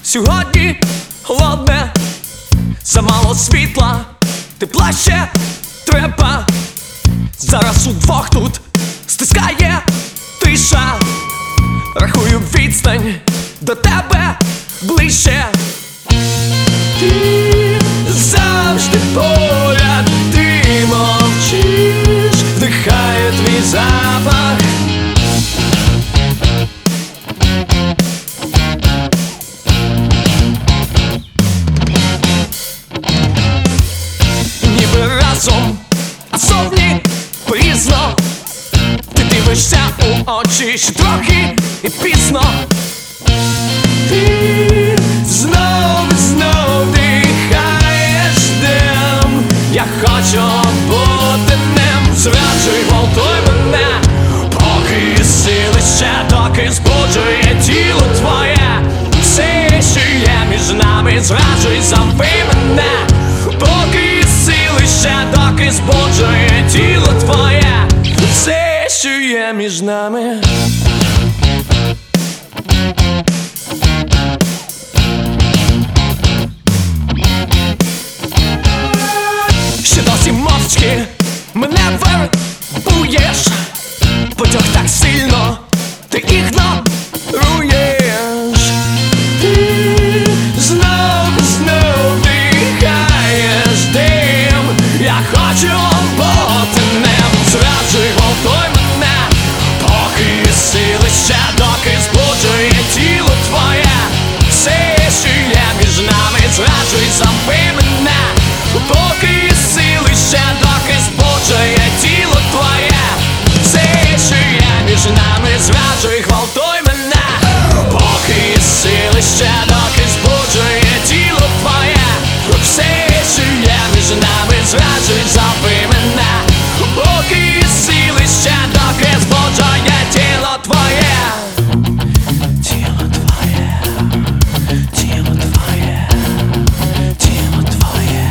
Сьогодні холодне, замало світла, тепла ще треба. Зараз удвох тут стискає тиша. Рахую відстань до тебе ближче. Ти завжди поряд, ти мовчиш, вдихаю твій запах. Ніби разом, а зовні пізно. Ти дивишся у очі ще трохи і пізно. Ти знов дихаєш дим. Я хочу бути ним. Зраджуй, гвалтуй мене, поки сили ще, доки збуджує тіло твоє. Все, що є між нами, зраджуй, зови мене, поки сили ще, доки збуджує тіло твоє. Все, що є між нами. Ще досі мовчки мене вербуєш. Потяг так сильно, ти ігноруєш. Ти знов дихаєш дим. Я хочу бути ним. Зраджуй, гвалтуй мене, поки сили ще, доки збуджує тіло твоє. Все, що є між нами, зраджуй, зови мене, поки сили ще, доки збуджує тіло твоє. Все, що є між нами, зраджуй, гвалтуй мене, поки сили ще, доки збуджує тіло твоє. Все, що є між нами, зраджуй, зови мене, поки сили ще, доки збуджує тіло твоє. Тіло твоє, тіло твоє, тіло твоє.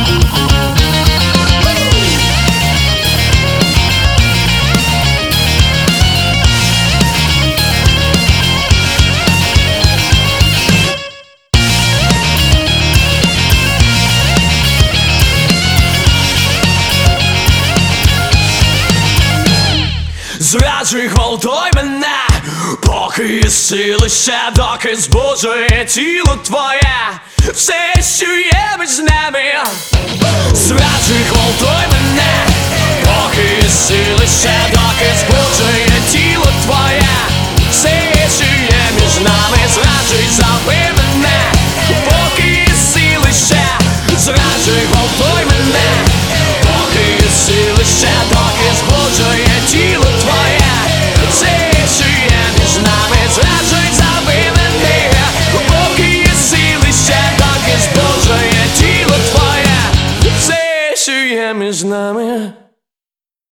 Зраджуй, гвалтуй мене, поки сили ще, доки збуджує тіло твоє. Все, що є між нами.